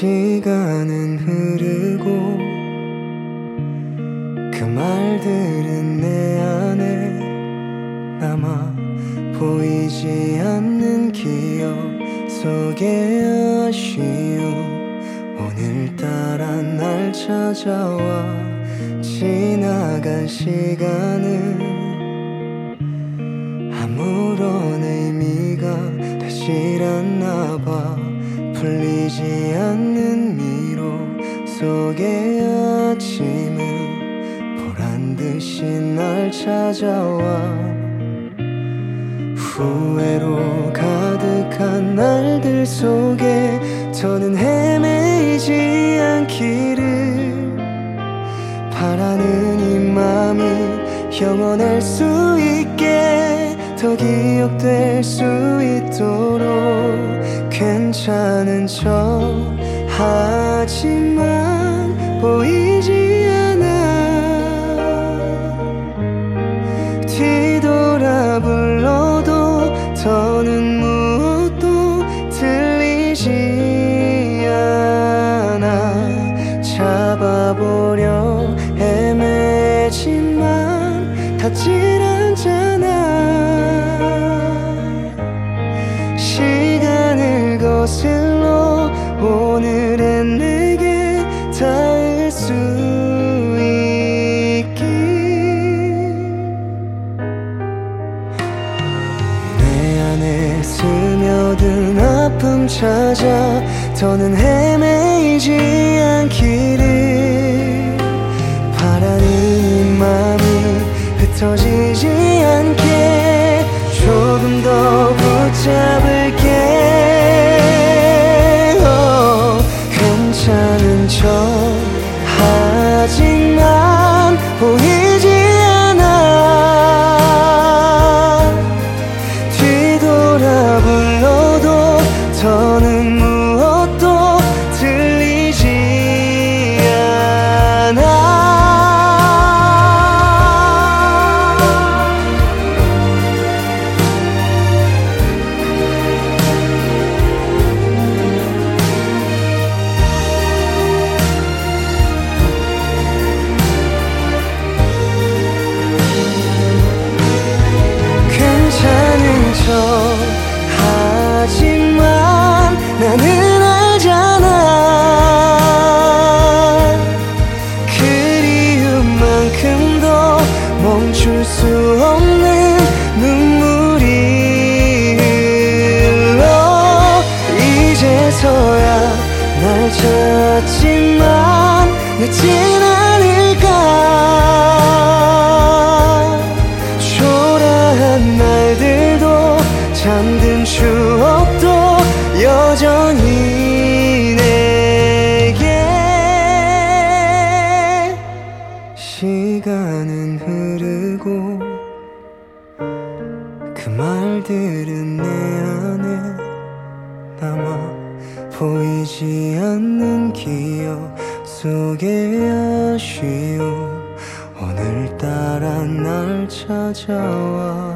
시간은 흐르고 그 말들은 내 안에 남아 보이지 않는 기억 속에 아쉬움 오늘따라 날 찾아와 지나간 시간은 아무런 의미가 되질 않나 봐 풀리지 않는 미로 속의 아침은 보란듯이 날 찾아와 후회로 가득한 날들 속에 더는 헤매이지 않기를 바라는 이 맘이 영원할 수 있게 더 기억될 수 있도록 괜찮은 척 하지만 보이지 않아 뒤돌아 불러도 더는 무엇도 들리지 않아 잡아보려 헤매지만 닿질 않잖아 시간을 거슬러 오늘의 내게 닿을 수 있길 내 안에 스며든 아픔 찾아 더는 헤매이지 않기를 바라는 이 맘이 흩어지지 않게 조금 더 붙잡을게 괜찮은 척 하지만 보이지 않아 뒤돌아 불러도 더는 무엇도 들리지 않아 하지만 나는 알잖아 그리움만큼도 멈출 수 없는 눈물이 흘러 이제서야 날 찾지만 늦진 않을까 초라한 날들도 잠든 추억도 여전히 내게 시간은 흐르고 그 말들은 내 안에 남아 보이지 않는 기억 속의 아쉬움 오늘따라 날 찾아와